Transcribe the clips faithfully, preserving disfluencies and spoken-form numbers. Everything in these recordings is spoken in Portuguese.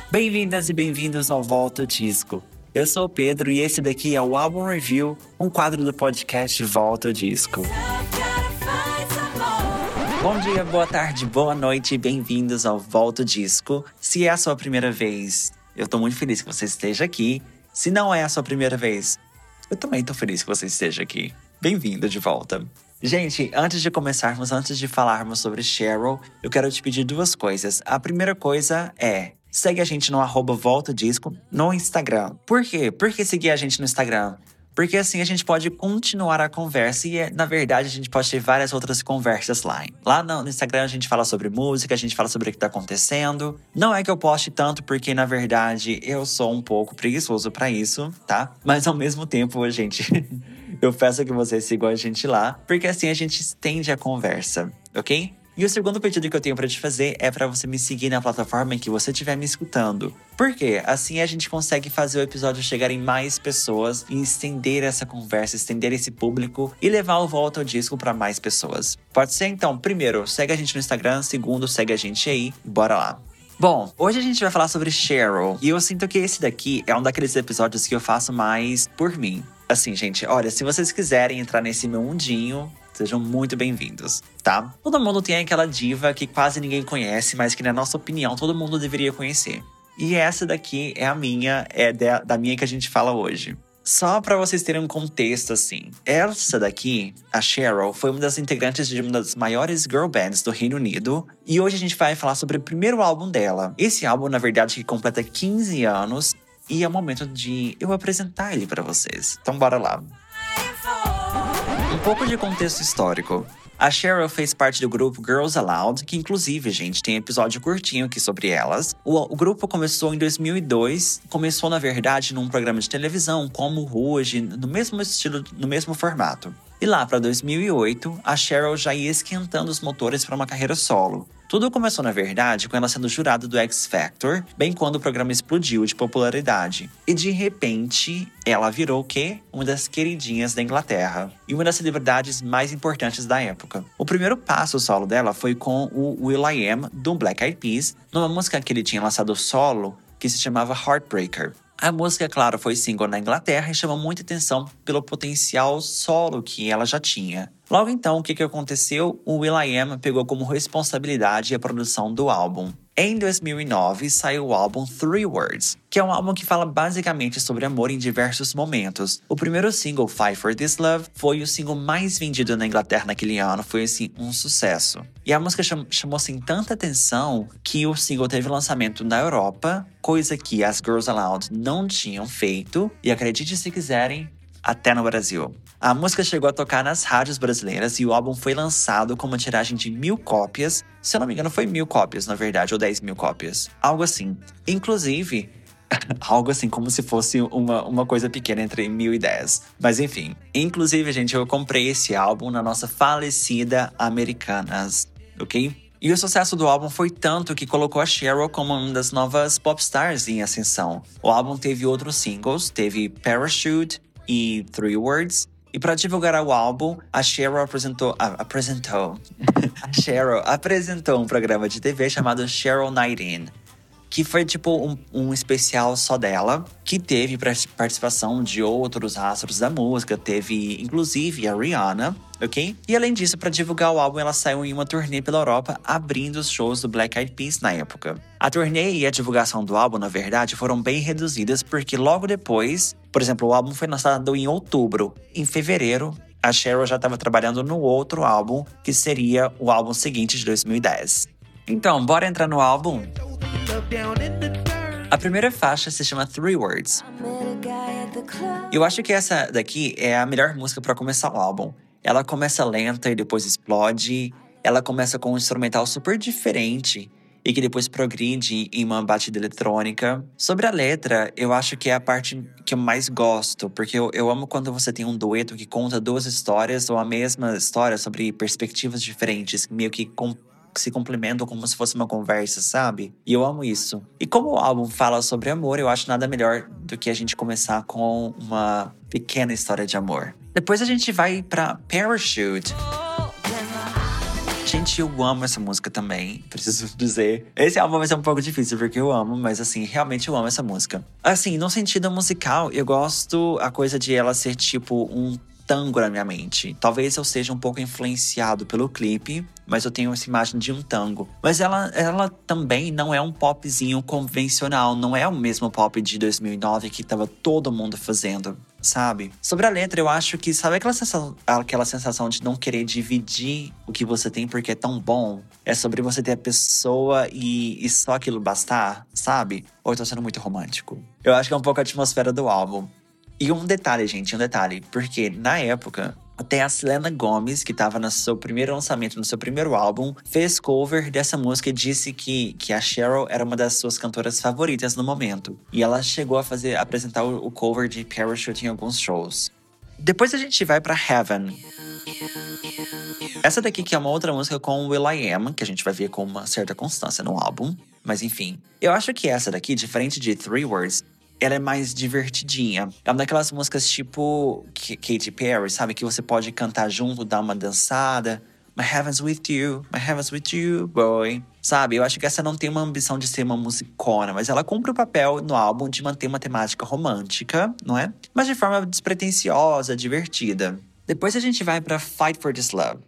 Bem-vindas e bem-vindos ao Volta Disco. Eu sou o Pedro e esse daqui é o Álbum Review, um quadro do podcast Volta Disco. Bom dia, boa tarde, boa noite e bem-vindos ao Volta Disco. Se é a sua primeira vez, eu tô muito feliz que você esteja aqui. Se não é a sua primeira vez, eu também tô feliz que você esteja aqui. Bem-vindo de volta. Gente, antes de começarmos, antes de falarmos sobre Cheryl, eu quero te pedir duas coisas. A primeira coisa é… segue a gente no arroba Volta Disco no Instagram. Por quê? Por que seguir a gente no Instagram? Porque assim a gente pode continuar a conversa e, na verdade, a gente pode ter várias outras conversas lá. Lá no Instagram a gente fala sobre música, a gente fala sobre o que tá acontecendo. Não é que eu poste tanto porque, na verdade, eu sou um pouco preguiçoso pra isso, tá? Mas ao mesmo tempo, gente, eu peço que vocês sigam a gente lá, porque assim a gente estende a conversa, ok? E o segundo pedido que eu tenho pra te fazer é pra você me seguir na plataforma em que você estiver me escutando. Por quê? Assim a gente consegue fazer o episódio chegar em mais pessoas e estender essa conversa, estender esse público e levar o Volta ao Disco pra mais pessoas. Pode ser? Então, primeiro, segue a gente no Instagram. Segundo, segue a gente aí. Bora lá. Bom, hoje a gente vai falar sobre Cheryl. E eu sinto que esse daqui é um daqueles episódios que eu faço mais por mim. Assim, gente, olha, se vocês quiserem entrar nesse meu mundinho… sejam muito bem-vindos, tá? Todo mundo tem aquela diva que quase ninguém conhece, mas que, na nossa opinião, todo mundo deveria conhecer. E essa daqui é a minha, é da, da minha que a gente fala hoje. Só pra vocês terem um contexto, assim. Essa daqui, a Cheryl, foi uma das integrantes de uma das maiores girl bands do Reino Unido. E hoje a gente vai falar sobre o primeiro álbum dela. Esse álbum, na verdade, que completa quinze anos. E é o momento de eu apresentar ele pra vocês. Então bora lá. Um pouco de contexto histórico. A Cheryl fez parte do grupo Girls Aloud, que inclusive, gente, tem episódio curtinho aqui sobre elas. O, o grupo começou em dois mil e dois, começou, na verdade, num programa de televisão, como Rouge, no mesmo estilo, no mesmo formato. E lá para dois mil e oito, a Cheryl já ia esquentando os motores para uma carreira solo. Tudo começou, na verdade, com ela sendo jurada do X Factor, bem quando o programa explodiu de popularidade. E de repente, ela virou o quê? Uma das queridinhas da Inglaterra. E uma das celebridades mais importantes da época. O primeiro passo solo dela foi com o will.i.am do Black Eyed Peas, numa música que ele tinha lançado solo, que se chamava Heartbreaker. A música, claro, foi single na Inglaterra e chamou muita atenção pelo potencial solo que ela já tinha. Logo então, o que, que aconteceu? O will.i.am pegou como responsabilidade a produção do álbum. Em dois mil e nove, saiu o álbum Three Words, que é um álbum que fala basicamente sobre amor em diversos momentos. O primeiro single, Fight for This Love, foi o single mais vendido na Inglaterra naquele ano, foi assim, um sucesso. E a música cham- chamou assim tanta atenção que o single teve lançamento na Europa, coisa que as Girls Aloud não tinham feito, e acredite se quiserem, até no Brasil. A música chegou a tocar nas rádios brasileiras e o álbum foi lançado com uma tiragem de mil cópias. Se eu não me engano, foi mil cópias, na verdade, ou dez mil cópias. Algo assim. Inclusive, algo assim como se fosse uma, uma coisa pequena entre mil e dez. Mas enfim. Inclusive, gente, eu comprei esse álbum na nossa falecida Americanas, ok? E o sucesso do álbum foi tanto que colocou a Cheryl como uma das novas popstars em ascensão. O álbum teve outros singles, teve Parachute e Three Words. E para divulgar o álbum, a Cheryl apresentou, a, apresentou, a Cheryl apresentou um programa de T V chamado Cheryl Night In, que foi tipo um, um especial só dela, que teve participação de outros astros da música, teve inclusive a Rihanna, ok? E além disso, para divulgar o álbum, ela saiu em uma turnê pela Europa, abrindo os shows do Black Eyed Peas na época. A turnê e a divulgação do álbum, na verdade, foram bem reduzidas, porque logo depois, por exemplo, o álbum foi lançado em outubro. Em fevereiro, a Cheryl já estava trabalhando no outro álbum, que seria o álbum seguinte de dois mil e dez. Então, bora entrar no álbum? A primeira faixa se chama Three Words. Eu acho que essa daqui é a melhor música para começar o álbum. Ela começa lenta e depois explode. Ela começa com um instrumental super diferente e que depois progride em uma batida eletrônica. Sobre a letra, eu acho que é a parte que eu mais gosto, porque eu, eu amo quando você tem um dueto que conta duas histórias ou a mesma história sobre perspectivas diferentes, meio que com se complementam como se fosse uma conversa, sabe? E eu amo isso. E como o álbum fala sobre amor, eu acho nada melhor do que a gente começar com uma pequena história de amor. Depois a gente vai pra Parachute. Gente, eu amo essa música também, preciso dizer. Esse álbum vai ser um pouco difícil, porque eu amo, mas assim, realmente eu amo essa música. Assim, no sentido musical, eu gosto a coisa de ela ser tipo um tango na minha mente. Talvez eu seja um pouco influenciado pelo clipe, mas eu tenho essa imagem de um tango. Mas ela, ela também não é um popzinho convencional, não é o mesmo pop de dois mil e nove que tava todo mundo fazendo, sabe? Sobre a letra, eu acho que, sabe aquela sensação, aquela sensação de não querer dividir o que você tem porque é tão bom? É sobre você ter a pessoa e, e só aquilo bastar, sabe? Ou eu tô sendo muito romântico? Eu acho que é um pouco a atmosfera do álbum. E um detalhe, gente, um detalhe. Porque na época, até a Selena Gomez, que tava no seu primeiro lançamento, no seu primeiro álbum, fez cover dessa música e disse que, que a Cheryl era uma das suas cantoras favoritas no momento. E ela chegou a fazer, a apresentar o, o cover de Parachute em alguns shows. Depois a gente vai pra Heaven. Essa daqui que é uma outra música com Will I Am, que a gente vai ver com uma certa constância no álbum. Mas enfim, eu acho que essa daqui, diferente de Three Words, ela é mais divertidinha. É uma daquelas músicas tipo Katy Perry, sabe? Que você pode cantar junto, dar uma dançada. My heaven's with you, my heaven's with you, boy. Sabe? Eu acho que essa não tem uma ambição de ser uma musicona, mas ela cumpre o papel no álbum de manter uma temática romântica, não é? Mas de forma despretensiosa, divertida. Depois a gente vai pra Fight for This Love.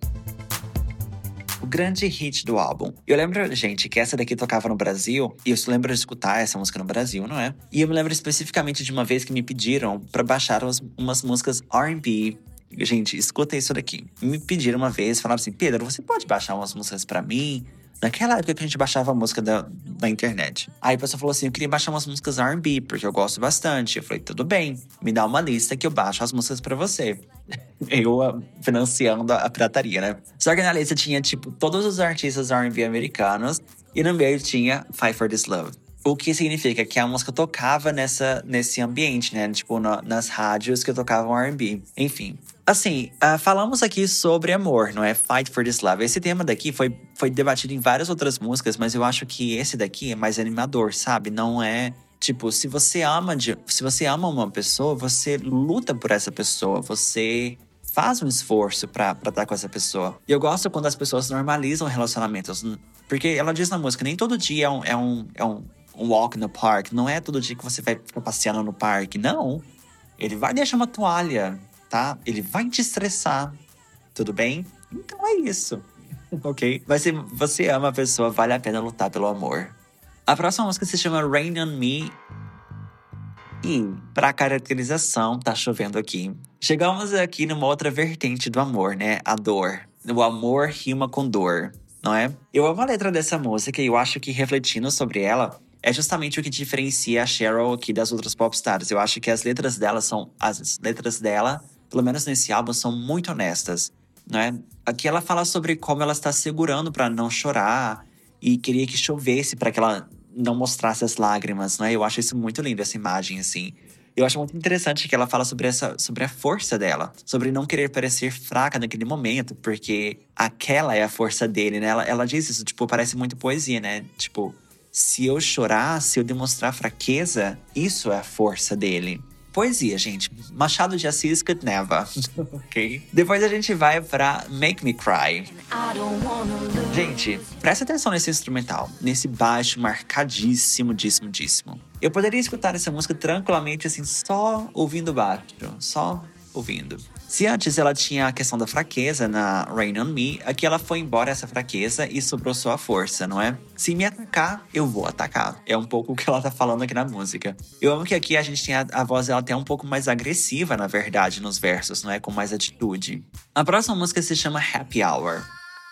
O grande hit do álbum. Eu lembro, gente, que essa daqui tocava no Brasil. E eu lembro de escutar essa música no Brasil, não é? E eu me lembro especificamente de uma vez que me pediram pra baixar umas, umas músicas R and B. Gente, escuta isso daqui. Me pediram uma vez, falaram assim: Pedro, você pode baixar umas músicas pra mim? Naquela época que a gente baixava a música da, da internet. Aí a pessoa falou assim: eu queria baixar umas músicas R and B, porque eu gosto bastante. Eu falei: tudo bem, me dá uma lista que eu baixo as músicas pra você. Eu uh, financiando a pirataria, né? Só que na lista tinha, tipo, todos os artistas R and B americanos. E no meio tinha Fight for This Love. O que significa que a música tocava nessa, nesse ambiente, né? Tipo, na, nas rádios que tocavam R and B. Enfim. Assim, uh, falamos aqui sobre amor, não é? Fight for This Love. Esse tema daqui foi, foi debatido em várias outras músicas, mas eu acho que esse daqui é mais animador, sabe? Não é… Tipo, se você ama, de, se você ama uma pessoa, você luta por essa pessoa. Você faz um esforço pra, pra estar com essa pessoa. E eu gosto quando as pessoas normalizam relacionamentos. Porque ela diz na música, nem todo dia é um… É um, é um um walk no park. Não é todo dia que você vai ficar passeando no parque. Não. Ele vai deixar uma toalha, tá? Ele vai te estressar. Tudo bem? Então é isso. Ok? Mas se você ama a pessoa, vale a pena lutar pelo amor. A próxima música se chama Rain on Me. E, pra caracterização, tá chovendo aqui. Chegamos aqui numa outra vertente do amor, né? A dor. O amor rima com dor, não é? Eu amo a letra dessa música e eu acho que refletindo sobre ela… é justamente o que diferencia a Cheryl aqui das outras popstars. Eu acho que as letras dela são… As letras dela, pelo menos nesse álbum, são muito honestas, né? Aqui ela fala sobre como ela está segurando pra não chorar. E queria que chovesse pra que ela não mostrasse as lágrimas, né? Eu acho isso muito lindo, essa imagem, assim. Eu acho muito interessante que ela fala sobre, essa, sobre a força dela. Sobre não querer parecer fraca naquele momento. Porque aquela é a força dele, né? Ela, ela diz isso, tipo, parece muito poesia, né? Tipo… se eu chorar, se eu demonstrar fraqueza, isso é a força dele. Poesia, gente. Machado de Assis could never. Ok? Depois a gente vai pra Make Me Cry. Gente, presta atenção nesse instrumental. Nesse baixo marcadíssimo, díssimo, díssimo. Eu poderia escutar essa música tranquilamente, assim, só ouvindo baixo. Só ouvindo. Se antes ela tinha a questão da fraqueza na Rain on Me, aqui ela foi embora essa fraqueza e sobrou só a força, não é? Se me atacar, eu vou atacar. É um pouco o que ela tá falando aqui na música. Eu amo que aqui a gente tem a, a voz dela até um pouco mais agressiva, na verdade, nos versos, não é? Com mais atitude. A próxima música se chama Happy Hour.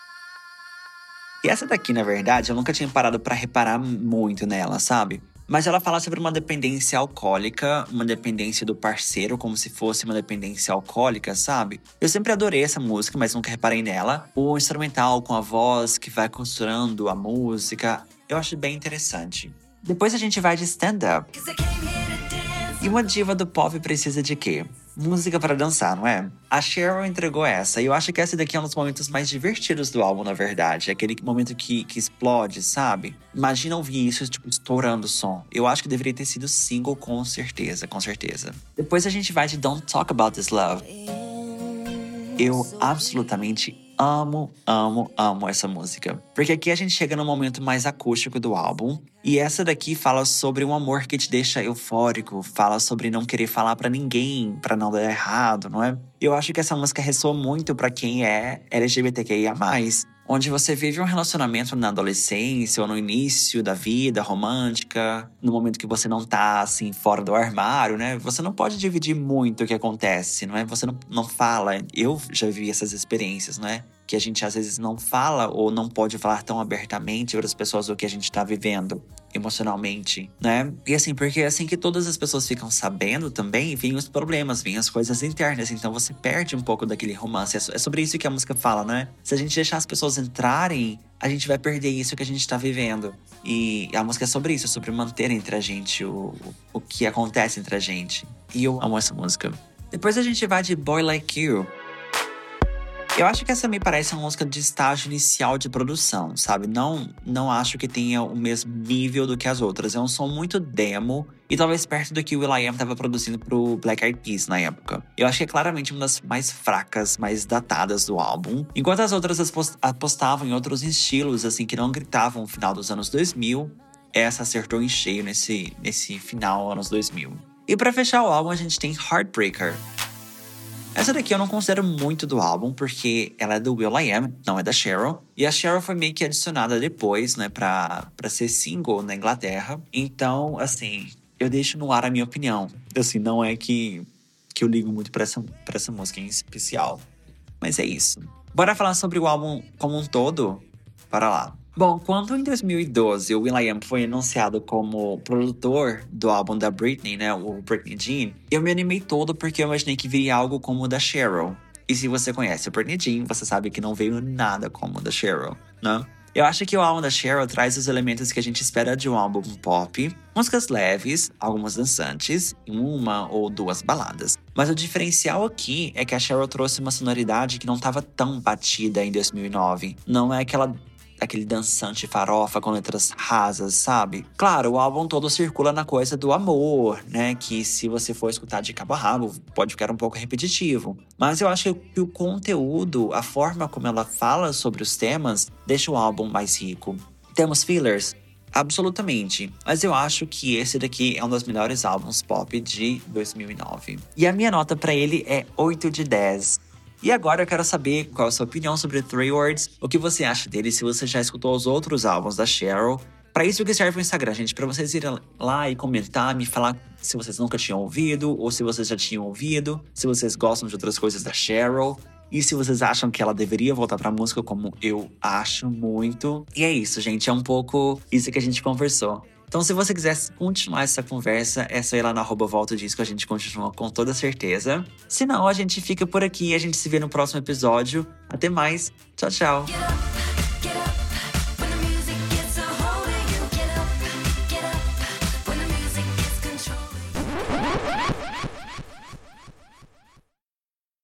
E essa daqui, na verdade, eu nunca tinha parado pra reparar muito nela, sabe? Mas ela fala sobre uma dependência alcoólica, uma dependência do parceiro, como se fosse uma dependência alcoólica, sabe? Eu sempre adorei essa música, mas nunca reparei nela. O instrumental com a voz que vai costurando a música, eu acho bem interessante. Depois a gente vai de Stand Up. E uma diva do pop precisa de quê? Música para dançar, não é? A Cheryl entregou essa, e eu acho que essa daqui é um dos momentos mais divertidos do álbum, na verdade. Aquele momento que, que explode, sabe? Imagina ouvir isso, tipo, estourando o som. Eu acho que deveria ter sido single, com certeza, com certeza. Depois a gente vai de Don't Talk About This Love. Eu absolutamente amo, amo, amo essa música. Porque aqui a gente chega no momento mais acústico do álbum. E essa daqui fala sobre um amor que te deixa eufórico. Fala sobre não querer falar pra ninguém, pra não dar errado, não é? Eu acho que essa música ressoa muito pra quem é L G B T Q I A mais. Onde você vive um relacionamento na adolescência ou no início da vida romântica, no momento que você não tá, assim, fora do armário, né? Você não pode dividir muito o que acontece, não é? Você não, não fala. Eu já vivi essas experiências, não é? Que a gente às vezes não fala ou não pode falar tão abertamente para as pessoas o que a gente tá vivendo emocionalmente, né? E assim, porque assim que todas as pessoas ficam sabendo também, vêm os problemas, vêm as coisas internas. Então você perde um pouco daquele romance. É sobre isso que a música fala, né? Se a gente deixar as pessoas entrarem, a gente vai perder isso que a gente tá vivendo. E a música é sobre isso, é sobre manter entre a gente o, o que acontece entre a gente. E eu amo essa música. Depois a gente vai de Boy Like You. Eu acho que essa me parece uma música de estágio inicial de produção, sabe? Não, não acho que tenha o mesmo nível do que as outras. É um som muito demo e talvez perto do que o will.i.am tava produzindo pro Black Eyed Peas na época. Eu acho que é claramente uma das mais fracas, mais datadas do álbum. Enquanto as outras apostavam em outros estilos, assim, que não gritavam no final dos anos dois mil, essa acertou em cheio nesse, nesse final anos dois mil. E pra fechar o álbum, a gente tem Heartbreaker. Essa daqui eu não considero muito do álbum, porque ela é do will.i.am, não é da Cheryl. E a Cheryl foi meio que adicionada depois, né, pra, pra ser single na Inglaterra. Então, assim, eu deixo no ar a minha opinião. Assim, não é que, que eu ligo muito pra essa, pra essa música em especial. Mas é isso. Bora falar sobre o álbum como um todo? Bora lá. Bom, quando em dois mil e doze o will.i.am foi anunciado como produtor do álbum da Britney, né, o Britney Jean, eu me animei todo porque eu imaginei que viria algo como o da Cheryl. E se você conhece o Britney Jean, você sabe que não veio nada como o da Cheryl, né? Eu acho que o álbum da Cheryl traz os elementos que a gente espera de um álbum pop, músicas leves, algumas dançantes, e uma ou duas baladas. Mas o diferencial aqui é que a Cheryl trouxe uma sonoridade que não estava tão batida em dois mil e nove. Não é aquela aquele dançante farofa com letras rasas, sabe? Claro, o álbum todo circula na coisa do amor, né? Que se você for escutar de cabo a rabo, pode ficar um pouco repetitivo. Mas eu acho que o conteúdo, a forma como ela fala sobre os temas, deixa o álbum mais rico. Temos fillers? Absolutamente. Mas eu acho que esse daqui é um dos melhores álbuns pop de dois mil e nove. E a minha nota pra ele é oito de dez. E agora eu quero saber qual é a sua opinião sobre Three Words, o que você acha dele, se você já escutou os outros álbuns da Cheryl. Pra isso que serve o Instagram, gente, pra vocês irem lá e comentar, me falar se vocês nunca tinham ouvido, ou se vocês já tinham ouvido, se vocês gostam de outras coisas da Cheryl, e se vocês acham que ela deveria voltar pra música, como eu acho muito. E é isso, gente, é um pouco isso que a gente conversou. Então, se você quiser continuar essa conversa, é só ir lá no arroba Volta Disco, a gente continua com toda certeza. Se não, a gente fica por aqui e a gente se vê no próximo episódio. Até mais. Tchau, tchau.